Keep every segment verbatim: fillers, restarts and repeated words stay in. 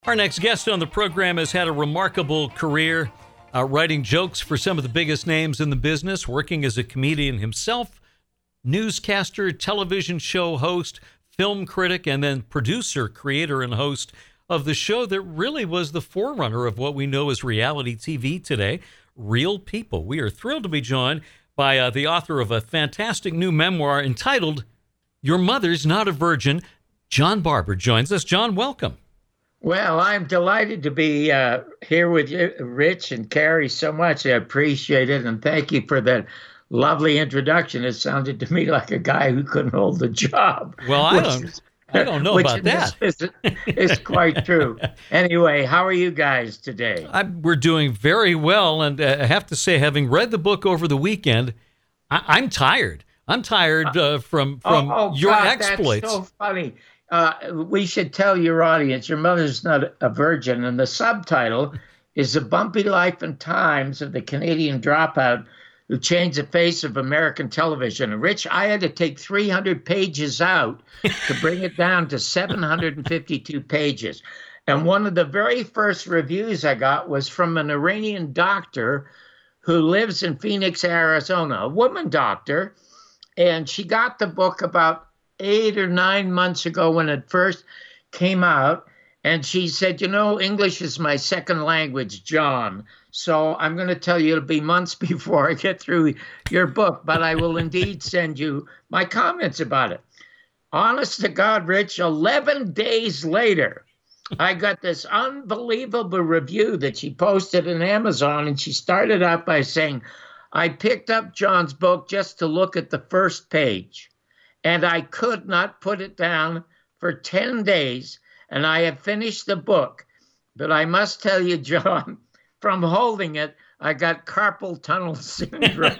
Our next guest on the program has had a remarkable career, uh, writing jokes for some of the biggest names in the business, working as a comedian himself, newscaster, television show host, film critic, and then producer, creator, and host of the show that really was the forerunner of what we know as reality T V today, Real People. We are thrilled to be joined by uh, the author of a fantastic new memoir entitled Your Mother's Not a Virgin. John Barber joins us. John, welcome. Well, I'm delighted to be uh, here with you, Rich and Carrie, so much. I appreciate it, and thank you for that lovely introduction. It sounded to me like a guy who couldn't hold the job. Well, I don't, is, I don't know about that. Is, is quite true. Anyway, how are you guys today? I, we're doing very well, and uh, I have to say, having read the book over the weekend, I, I'm tired. I'm tired uh, from from oh, oh, your God, exploits. That's so funny. Uh, we should tell your audience, your mother's not a virgin, and the subtitle is The Bumpy Life and Times of the Canadian Dropout Who Changed the Face of American Television. And Rich, I had to take three hundred pages out to bring it down to seven hundred fifty-two pages. And one of the very first reviews I got was from an Iranian doctor who lives in Phoenix, Arizona, a woman doctor, and she got the book about eight or nine months ago when it first came out. And she said, you know, English is my second language, John. So I'm going to tell you it'll be months before I get through your book, but I will indeed send you my comments about it. Honest to God, Rich, eleven days later, I got this unbelievable review that she posted on Amazon. And she started out by saying, I picked up John's book just to look at the first page, and I could not put it down for ten days, and I have finished the book. But I must tell you, John, from holding it, I got carpal tunnel syndrome.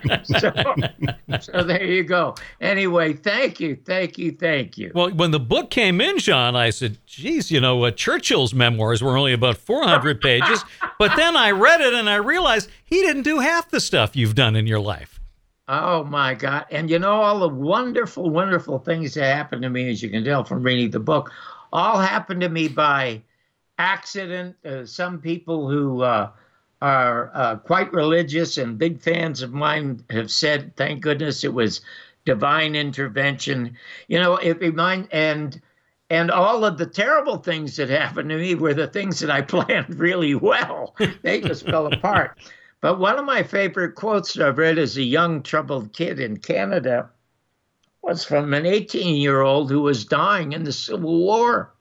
so, so there you go. Anyway, thank you, thank you, thank you. Well, when the book came in, John, I said, geez, you know, uh, Churchill's memoirs were only about four hundred pages. But then I read it and I realized he didn't do half the stuff you've done in your life. Oh, my God. And you know, all the wonderful, wonderful things that happened to me, as you can tell from reading the book, all happened to me by accident. Uh, some people who uh, are uh, quite religious and big fans of mine have said, thank goodness it was divine intervention. You know, it remind and and all of the terrible things that happened to me were the things that I planned really well. They just fell apart. But one of my favorite quotes that I've read as a young troubled kid in Canada was from an eighteen-year-old who was dying in the Civil War.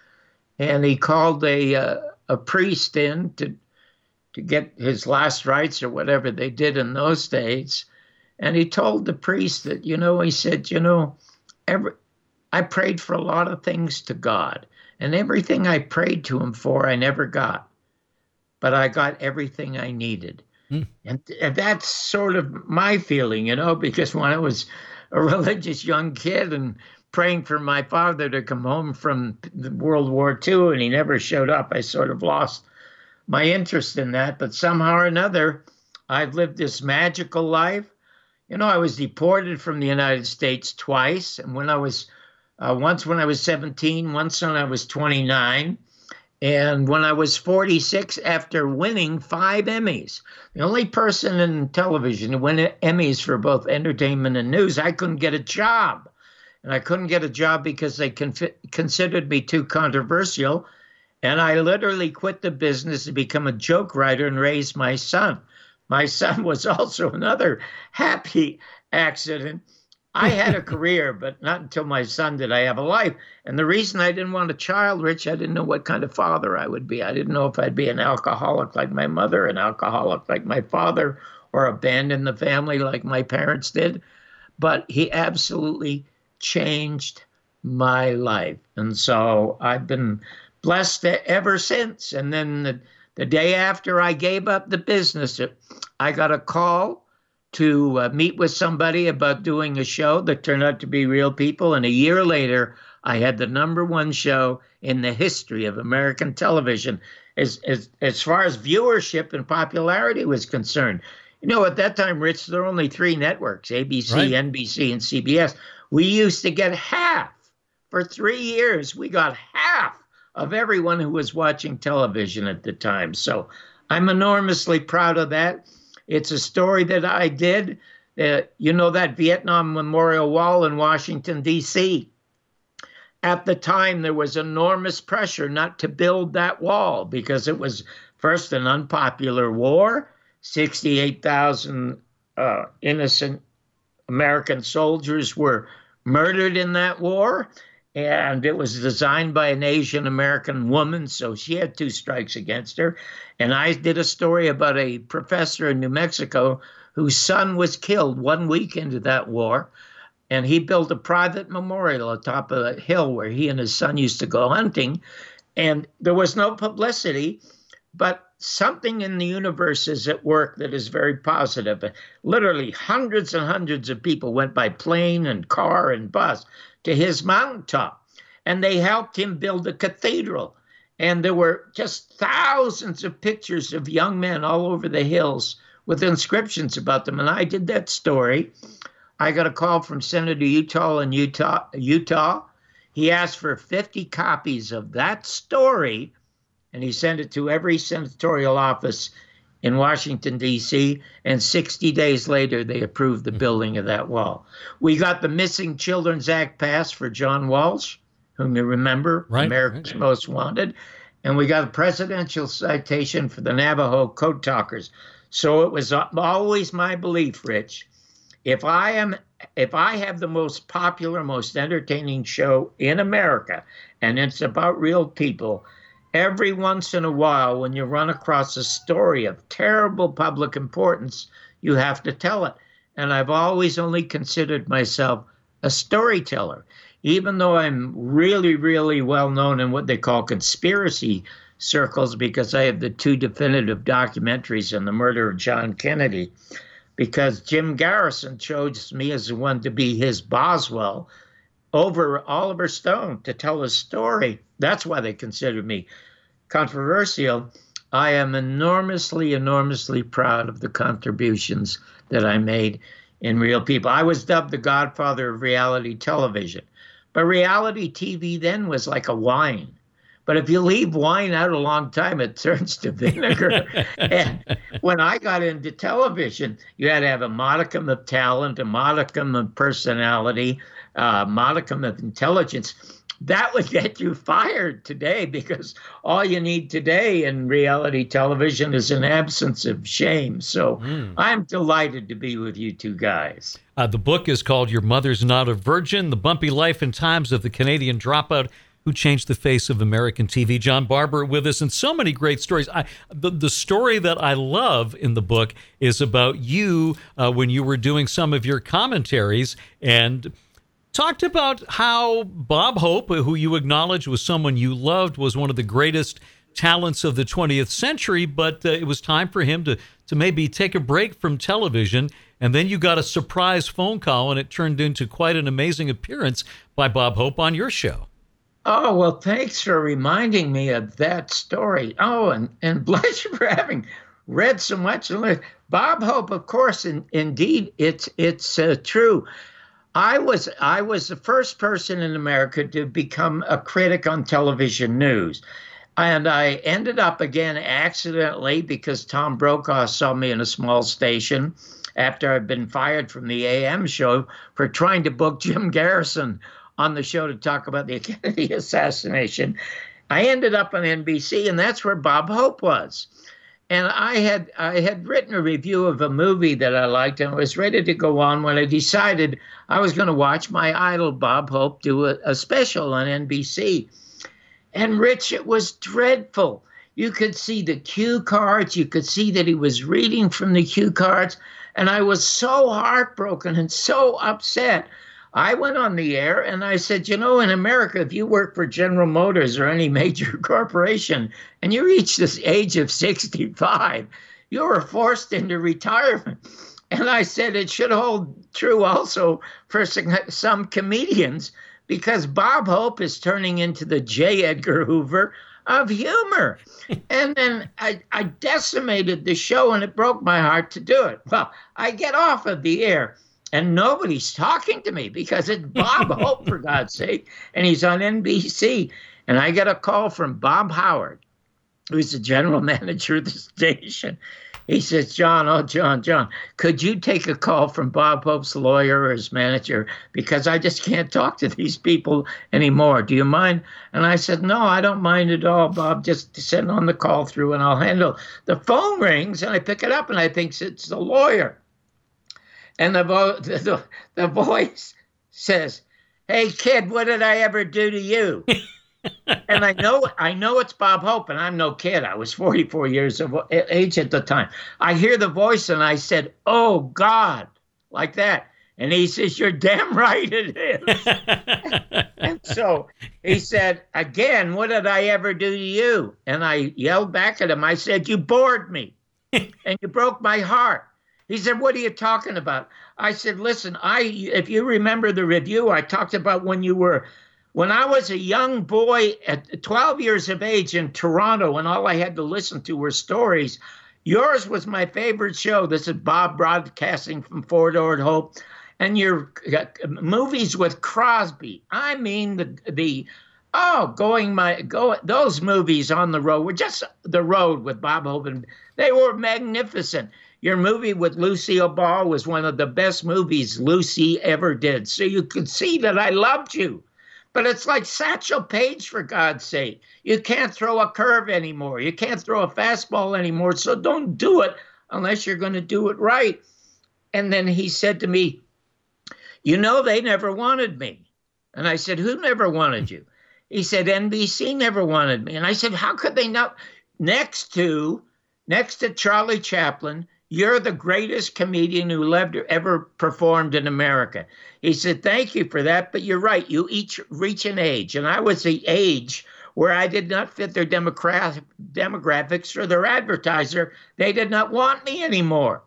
And he called a uh, a priest in to to get his last rites or whatever they did in those days. And he told the priest that, you know, he said, you know, every, I prayed for a lot of things to God. And everything I prayed to him for, I never got. But I got everything I needed. Mm. And, and that's sort of my feeling, you know, because when I was a religious young kid and praying for my father to come home from World War Two and he never showed up, I sort of lost my interest in that. But somehow or another, I've lived this magical life. You know, I was deported from the United States twice. And when I was, uh, once when I was seventeen, once when I was twenty-nine. And when I was forty-six, after winning five Emmys, the only person in television to win Emmys for both entertainment and news, I couldn't get a job. And I couldn't get a job because they con- considered me too controversial. And I literally quit the business to become a joke writer and raise my son. My son was also another happy accident. I had a career, but not until my son did I have a life. And the reason I didn't want a child, Rich, I didn't know what kind of father I would be. I didn't know if I'd be an alcoholic like my mother, an alcoholic like my father, or abandon the family like my parents did. But he absolutely changed my life. And so I've been blessed ever since. And then the, the day after I gave up the business, I got a call to uh, meet with somebody about doing a show that turned out to be Real People. And a year later, I had the number one show in the history of American television as, as, as far as viewership and popularity was concerned. You know, at that time, Rich, there were only three networks, A B C, right, N B C, and C B S. We used to get half. For three years, we got half of everyone who was watching television at the time. So I'm enormously proud of that. It's a story that I did. Uh, you know that Vietnam Memorial Wall in Washington, D C? At the time, there was enormous pressure not to build that wall because it was, first, an unpopular war. sixty-eight thousand uh, innocent American soldiers were murdered in that war. And it was designed by an Asian American woman, so she had two strikes against her. And I did a story about a professor in New Mexico whose son was killed one week into that war. And he built a private memorial atop a hill where he and his son used to go hunting. And there was no publicity, but something in the universe is at work that is very positive. Literally hundreds and hundreds of people went by plane and car and bus to his mountaintop, and they helped him build a cathedral. And there were just thousands of pictures of young men all over the hills with inscriptions about them. And I did that story. I got a call from Senator Utah in Utah. Utah. He asked for fifty copies of that story, and he sent it to every senatorial office in Washington, D C, and sixty days later, they approved the building of that wall. We got the Missing Children's Act passed for John Walsh, whom you remember, right, America's right. Most Wanted, and we got a presidential citation for the Navajo Code Talkers. So it was always my belief, Rich, if I am, if I have the most popular, most entertaining show in America, and it's about real people, every once in a while, when you run across a story of terrible public importance, you have to tell it. And I've always only considered myself a storyteller, even though I'm really, really well known in what they call conspiracy circles, because I have the two definitive documentaries on the murder of John Kennedy, because Jim Garrison chose me as the one to be his Boswell over Oliver Stone to tell his story. That's why they consider me controversial. I am enormously, enormously proud of the contributions that I made in Real People. I was dubbed the godfather of reality television. But reality T V then was like a wine. But if you leave wine out a long time, it turns to vinegar. And when I got into television, you had to have a modicum of talent, a modicum of personality, a modicum of intelligence. That would get you fired today, because all you need today in reality television is an absence of shame. So mm. I'm delighted to be with you two guys. Uh, the book is called Your Mother's Not a Virgin, The Bumpy Life and Times of the Canadian Dropout Who Changed the Face of American T V. John Barber with us, and so many great stories. I, the, the story that I love in the book is about you uh, when you were doing some of your commentaries and talked about how Bob Hope, who you acknowledge was someone you loved, was one of the greatest talents of the twentieth century, but uh, it was time for him to, to maybe take a break from television. And then you got a surprise phone call, and it turned into quite an amazing appearance by Bob Hope on your show. Oh, well, thanks for reminding me of that story. Oh, and, and bless you for having read so much. Bob Hope, of course, in, indeed, it's it's uh, true. I was I was the first person in America to become a critic on television news. And I ended up again accidentally because Tom Brokaw saw me in a small station after I'd been fired from the A M show for trying to book Jim Garrison on the show to talk about the Kennedy assassination. I ended up on N B C, and that's where Bob Hope was. And I had I had written a review of a movie that I liked, and I was ready to go on when I decided I was going to watch my idol Bob Hope do a, a special on N B C. And Rich, it was dreadful. You could see the cue cards. You could see that he was reading from the cue cards. And I was so heartbroken and so upset. I went on the air and I said, you know, in America, if you work for General Motors or any major corporation and you reach this age of sixty-five, you were forced into retirement. And I said it should hold true also for some comedians, because Bob Hope is turning into the J. Edgar Hoover of humor. And then I, I decimated the show, and it broke my heart to do it. Well, I get off of the air, and nobody's talking to me because it's Bob Hope, for God's sake, and he's on N B C. And I get a call from Bob Howard, who's the general manager of the station. He says, John, oh, John, John, could you take a call from Bob Hope's lawyer or his manager? Because I just can't talk to these people anymore. Do you mind? And I said, no, I don't mind at all, Bob. Just send on the call through and I'll handle. The phone rings and I pick it up and I think it's the lawyer. And the, vo- the, the, the voice says, hey, kid, what did I ever do to you? And I know I know it's Bob Hope, and I'm no kid. I was forty-four years of age at the time. I hear the voice, and I said, oh, God, like that. And he says, you're damn right it is. And so he said, again, what did I ever do to you? And I yelled back at him. I said, you bored me, and you broke my heart. He said, what are you talking about? I said, listen, I if you remember the review, I talked about when you were When I was a young boy at twelve years of age in Toronto, and all I had to listen to were stories, yours was my favorite show. This is Bob broadcasting from Fort Ord Hope. And your uh, movies with Crosby. I mean, the, the oh, going my, go, those movies on the road were just the road with Bob Hope. And they were magnificent. Your movie with Lucille Ball was one of the best movies Lucy ever did. So you could see that I loved you. But it's like Satchel Paige, for God's sake. You can't throw a curve anymore. You can't throw a fastball anymore. So don't do it unless you're going to do it right. And then he said to me, you know, they never wanted me. And I said, who never wanted you? He said, N B C never wanted me. And I said, how could they not? Next to, next to Charlie Chaplin, you're the greatest comedian who ever, ever performed in America. He said, thank you for that, but you're right. You each reach an age. And I was the age where I did not fit their demographic, demographics or their advertiser. They did not want me anymore.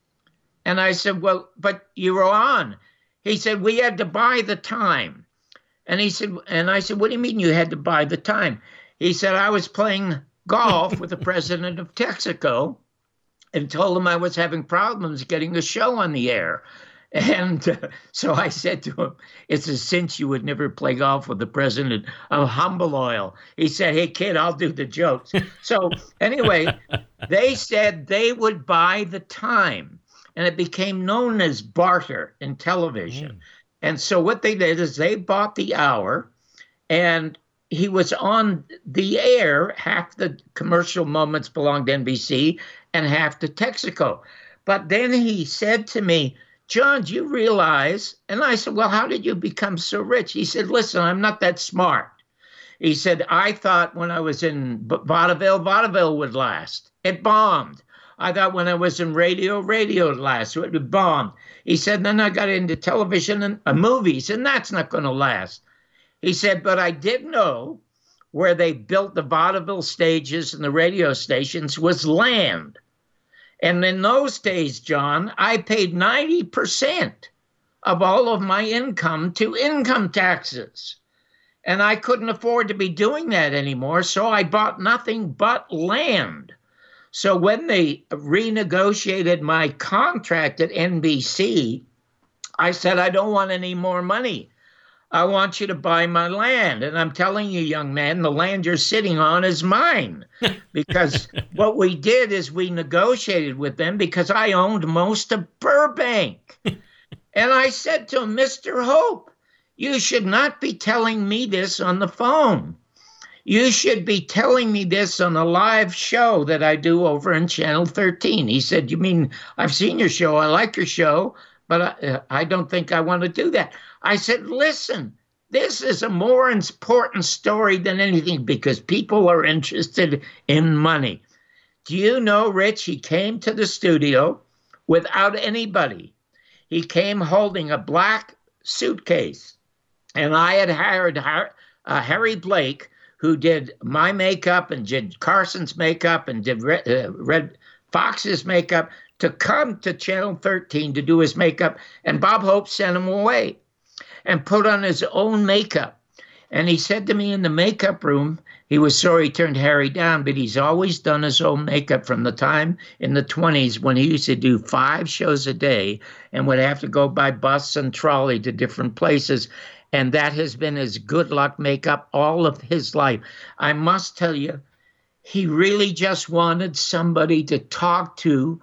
And I said, well, but you were on. He said, we had to buy the time. And he said, and I said, what do you mean you had to buy the time? He said, I was playing golf with the president of Texaco and told him I was having problems getting the show on the air. And uh, so I said to him, it's a cinch you would never play golf with the president of Humble Oil. He said, hey, kid, I'll do the jokes. So anyway, they said they would buy the time. And it became known as barter in television. Mm. And so what they did is they bought the hour, and he was on the air. Half the commercial moments belonged to N B C and half to Texaco. But then he said to me, John, do you realize? And I said, well, how did you become so rich? He said, listen, I'm not that smart. He said, I thought when I was in vaudeville, vaudeville would last. It bombed. I thought when I was in radio, radio would last. It would bomb. He said, then I got into television and uh, movies, and that's not going to last. He said, but I did know where they built the vaudeville stages and the radio stations was land. And in those days, John, I paid ninety percent of all of my income to income taxes. And I couldn't afford to be doing that anymore, so I bought nothing but land. So when they renegotiated my contract at N B C, I said, I don't want any more money. I want you to buy my land. And I'm telling you, young man, the land you're sitting on is mine. Because what we did is we negotiated with them because I owned most of Burbank. And I said to him, Mister Hope, you should not be telling me this on the phone. You should be telling me this on a live show that I do over in Channel thirteen. He said, you mean, I've seen your show. I like your show, but I, uh, I don't think I want to do that. I said, listen, this is a more important story than anything because people are interested in money. Do you know, Rich, he came to the studio without anybody. He came holding a black suitcase. And I had hired uh, Harry Blake, who did my makeup and did Carson's makeup and did Red, uh, Red Fox's makeup, to come to Channel thirteen to do his makeup. And Bob Hope sent him away and put on his own makeup. And he said to me in the makeup room, he was sorry he turned Harry down, but he's always done his own makeup from the time in the twenties when he used to do five shows a day and would have to go by bus and trolley to different places. And that has been his good luck makeup all of his life. I must tell you, he really just wanted somebody to talk to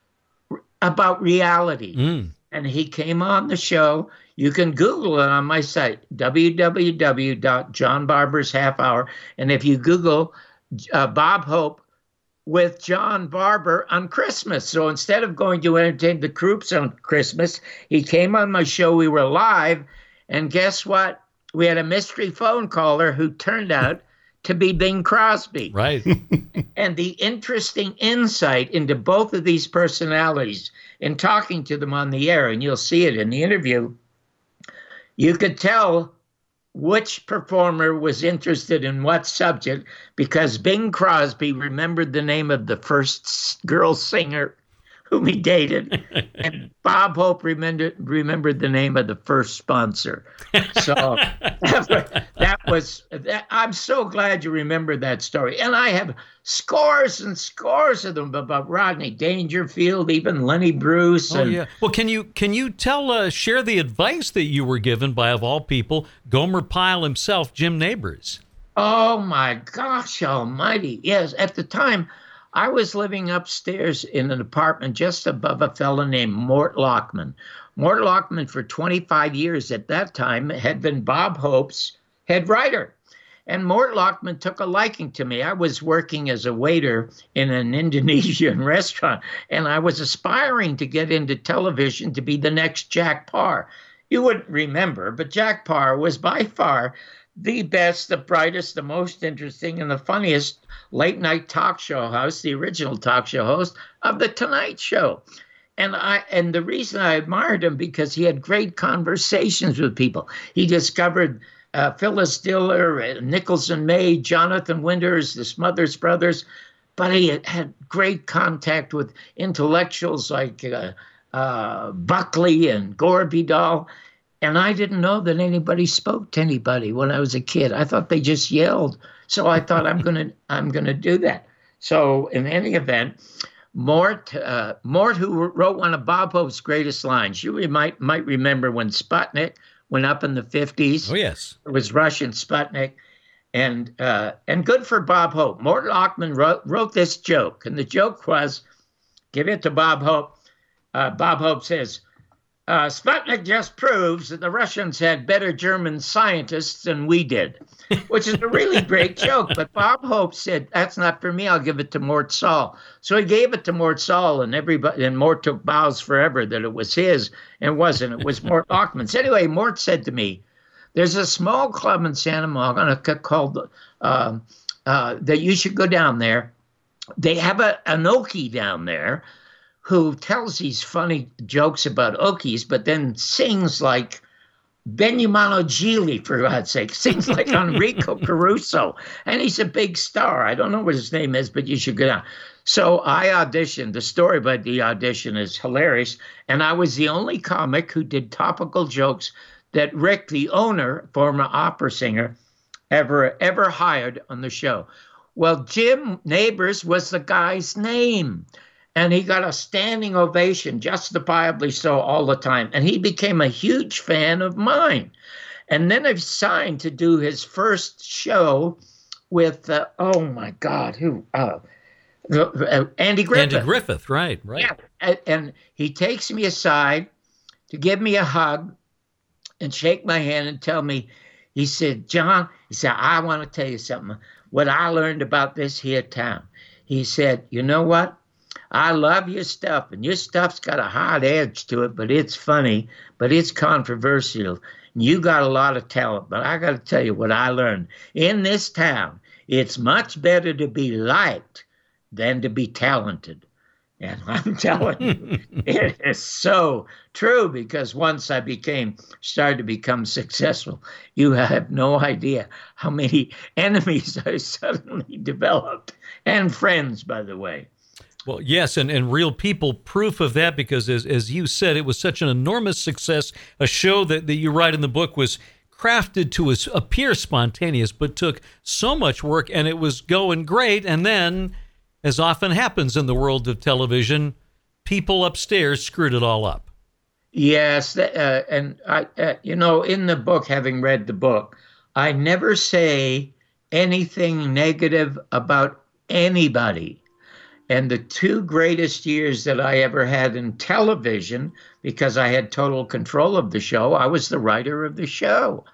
about reality. Mm. And he came on the show. You can Google it on my site, w w w dot john barber's half hour. And if you Google uh, Bob Hope with John Barber on Christmas. So instead of going to entertain the troops on Christmas, he came on my show. We were live. And guess what? We had a mystery phone caller who turned out to be Bing Crosby. Right. And the interesting insight into both of these personalities in talking to them on the air, and you'll see it in the interview, you could tell which performer was interested in what subject because Bing Crosby remembered the name of the first girl singer whom he dated, and Bob Hope remembered remembered the name of the first sponsor. So that, that was. That, I'm so glad you remembered that story, and I have scores and scores of them about Rodney Dangerfield, even Lenny Bruce. Oh and, yeah. Well, can you can you tell uh, share the advice that you were given by, of all people, Gomer Pyle himself, Jim Nabors? Oh my gosh almighty. Yes, at the time, I was living upstairs in an apartment just above a fellow named Mort Lockman. Mort Lockman, for twenty-five years at that time, had been Bob Hope's head writer. And Mort Lockman took a liking to me. I was working as a waiter in an Indonesian restaurant, and I was aspiring to get into television to be the next Jack Paar. You wouldn't remember, but Jack Paar was by far the best, the brightest, the most interesting, and the funniest late-night talk show host, the original talk show host of The Tonight Show. And I and the reason I admired him, because he had great conversations with people. He discovered uh, Phyllis Diller, Nicholson May, Jonathan Winters, the Smothers Brothers, but he had, had great contact with intellectuals like uh, uh, Buckley and Gore Vidal. And I didn't know that anybody spoke to anybody when I was a kid. I thought they just yelled. So I thought I'm gonna I'm gonna do that. So in any event, Mort uh, Mort, who wrote one of Bob Hope's greatest lines, you might might remember when Sputnik went up in the fifties. Oh yes, it was Russian Sputnik, and uh, and good for Bob Hope. Mort Lockman wrote wrote this joke, and the joke was, give it to Bob Hope. Uh, Bob Hope says, Uh, Sputnik just proves that the Russians had better German scientists than we did, which is a really great joke. But Bob Hope said, that's not for me. I'll give it to Mort Sahl. So he gave it to Mort Sahl, and everybody, and Mort took bows forever that it was his, and it wasn't. It was Mort Lockman's. Anyway, Mort said to me, there's a small club in Santa Monica called uh, uh, that you should go down there. They have a, an Okie down there who tells these funny jokes about Okies, but then sings like Beniamino Gigli, for God's sake, sings like Enrico Caruso. And he's a big star. I don't know what his name is, but you should go down. So I auditioned. The story about the audition is hilarious. And I was the only comic who did topical jokes that Rick, the owner, former opera singer, ever, ever hired on the show. Well, Jim Nabors was the guy's name. And he got a standing ovation, justifiably so, all the time. And he became a huge fan of mine. And then I signed to do his first show with, uh, oh, my God, who? Uh, uh, Andy Griffith. Andy Griffith, right, right. Yeah, and, and he takes me aside to give me a hug and shake my hand and tell me, he said, John, he said, I want to tell you something. What I learned about this here town. He said, you know what? I love your stuff, and your stuff's got a hard edge to it, but it's funny, but it's controversial. And you got a lot of talent, but I got to tell you what I learned. In this town, it's much better to be liked than to be talented. And I'm telling you, it is so true, because once I became, started to become successful, you have no idea how many enemies I suddenly developed, and friends, by the way. Well, yes, and, and real people, proof of that, because as, as you said, it was such an enormous success, a show that, that you write in the book was crafted to appear spontaneous, but took so much work, and it was going great, and then, as often happens in the world of television, people upstairs screwed it all up. Yes, uh, and I, uh, you know, in the book, having read the book, I never say anything negative about anybody. And the two greatest years that I ever had in television, because I had total control of the show, I was the writer of the show.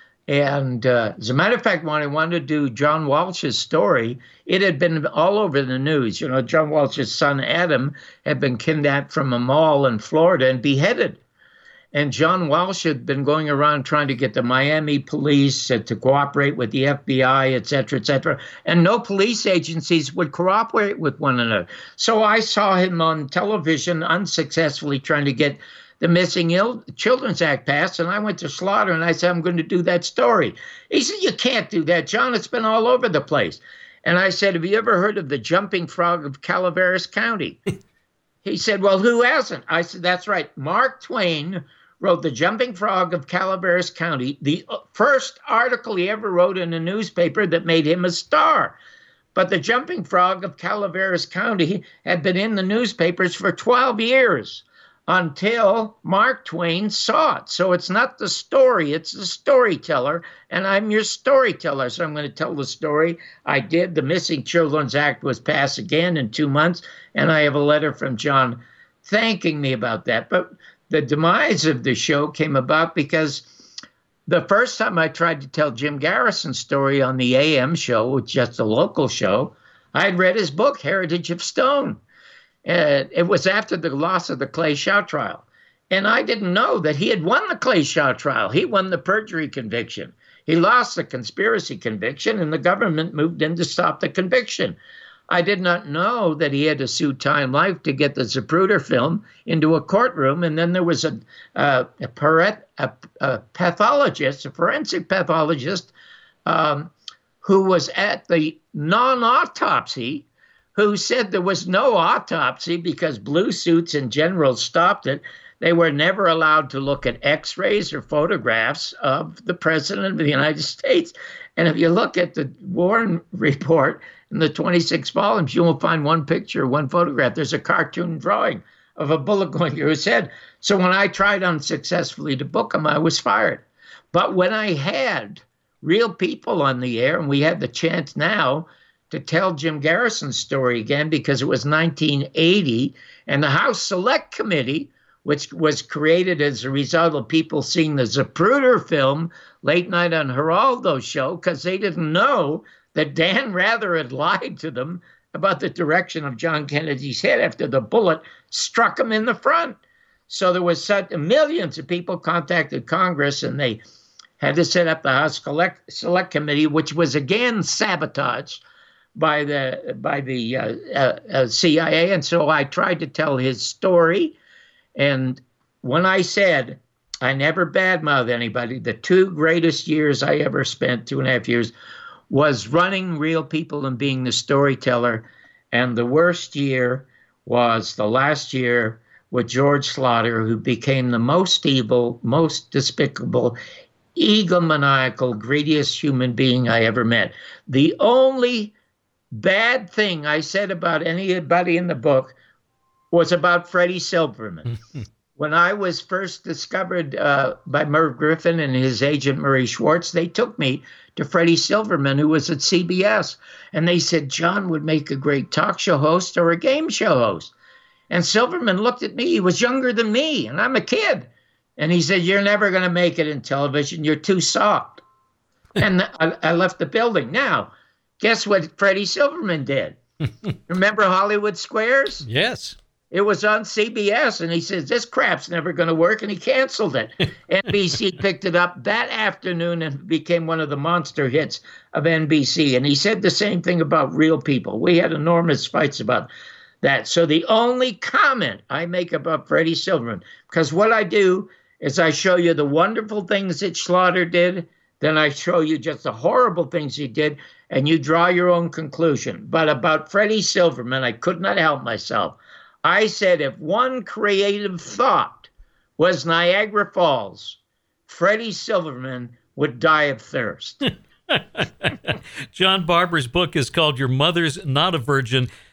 And uh, as a matter of fact, when I wanted to do John Walsh's story, it had been all over the news. You know, John Walsh's son, Adam, had been kidnapped from a mall in Florida and beheaded. And John Walsh had been going around trying to get the Miami police uh, to cooperate with the F B I, et cetera, et cetera. And no police agencies would cooperate with one another. So I saw him on television unsuccessfully trying to get the Missing Ill Children's Act passed. And I went to Slaughter and I said, I'm going to do that story. He said, you can't do that, John. It's been all over the place. And I said, have you ever heard of the Jumping Frog of Calaveras County? He said, well, who hasn't? I said, that's right. Mark Twain wrote The Jumping Frog of Calaveras County, the first article he ever wrote in a newspaper that made him a star. But The Jumping Frog of Calaveras County had been in the newspapers for twelve years until Mark Twain saw it. So it's not the story, it's the storyteller, and I'm your storyteller. So I'm going to tell the story. I did. The Missing Children's Act was passed again in two months, and I have a letter from John thanking me about that. But the demise of the show came about because the first time I tried to tell Jim Garrison's story on the A M show, which is just a local show, I had read his book, Heritage of Stone. And it was after the loss of the Clay Shaw trial. And I didn't know that he had won the Clay Shaw trial. He won the perjury conviction. He lost the conspiracy conviction, and the government moved in to stop the conviction. I did not know that he had to sue Time Life to get the Zapruder film into a courtroom. And then there was a, a, a, paret, a, a pathologist, a forensic pathologist, um, who was at the non-autopsy, who said there was no autopsy because blue suits in general stopped it. They were never allowed to look at x-rays or photographs of the president of the United States. And if you look at the Warren report in the twenty-six volumes, you will find one picture, one photograph. There's a cartoon drawing of a bullet going through his head. So when I tried unsuccessfully to book him, I was fired. But when I had real people on the air, and we had the chance now to tell Jim Garrison's story again, because it was nineteen eighty, and the House Select Committee, which was created as a result of people seeing the Zapruder film late night on Geraldo's show, because they didn't know that Dan Rather had lied to them about the direction of John Kennedy's head after the bullet struck him in the front. So there was such millions of people contacted Congress, and they had to set up the House Select, Select Committee, which was again sabotaged by the by the uh, uh, uh, C I A. And so I tried to tell his story. And when I said I never badmouthed anybody, the two greatest years I ever spent, two and a half years, was running Real People and being the storyteller. And the worst year was the last year with George Slaughter, who became the most evil, most despicable, egomaniacal, greediest human being I ever met. The only bad thing I said about anybody in the book was about Freddie Silverman. When I was first discovered uh, by Merv Griffin and his agent Murray Schwartz, they took me to Freddie Silverman, who was at C B S. And they said, John would make a great talk show host or a game show host. And Silverman looked at me. He was younger than me, and I'm a kid. And he said, you're never going to make it in television. You're too soft. And I, I left the building. Now, guess what Freddie Silverman did? Remember Hollywood Squares? Yes. It was on C B S, and he says, this crap's never going to work, and he canceled it. N B C picked it up that afternoon and became one of the monster hits of N B C. And he said the same thing about Real People. We had enormous fights about that. So the only comment I make about Freddie Silverman, because what I do is I show you the wonderful things that Slaughter did, then I show you just the horrible things he did, and you draw your own conclusion. But about Freddie Silverman, I could not help myself. I said if one creative thought was Niagara Falls, Freddie Silverman would die of thirst. John Barber's book is called Your Mother's Not a Virgin.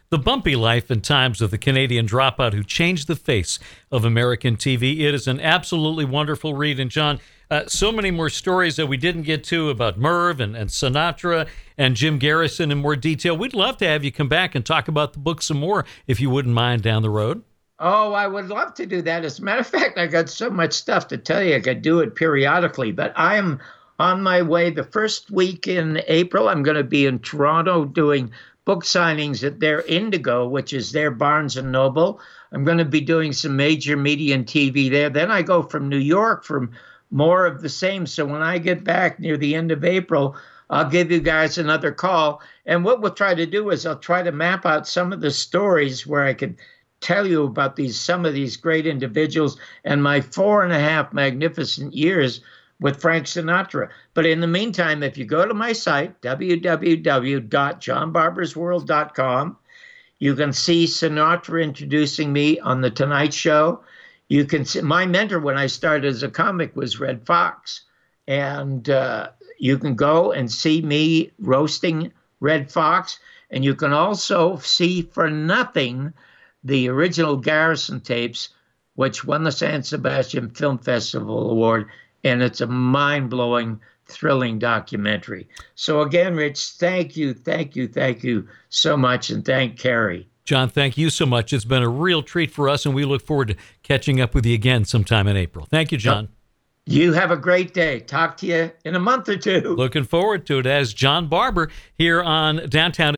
The Bumpy Life and Times of the Canadian Dropout Who Changed the Face of American T V. It is an absolutely wonderful read. And John, uh, so many more stories that we didn't get to about Merv and, and Sinatra and Jim Garrison in more detail. We'd love to have you come back and talk about the book some more, if you wouldn't mind, down the road. Oh, I would love to do that. As a matter of fact, I got so much stuff to tell you, I could do it periodically. But I am on my way. The first week in April, I'm going to be in Toronto doing book signings at their Indigo, which is their Barnes and Noble. I'm going to be doing some major media and T V there. Then I go from New York for more of the same. So when I get back near the end of April, I'll give you guys another call. And what we'll try to do is I'll try to map out some of the stories where I could tell you about these some of these great individuals and my four and a half magnificent years with Frank Sinatra. But in the meantime, if you go to my site, w w w dot john barbers world dot com, you can see Sinatra introducing me on The Tonight Show. You can see my mentor when I started as a comic was Red Fox. And uh, you can go and see me roasting Red Fox. And you can also see for nothing the original Garrison tapes, which won the San Sebastian Film Festival Award. And it's a mind-blowing, thrilling documentary. So again, Rich, thank you, thank you, thank you so much, and thank Carrie. John, thank you so much. It's been a real treat for us, and we look forward to catching up with you again sometime in April. Thank you, John. You have a great day. Talk to you in a month or two. Looking forward to it as John Barber here on Downtown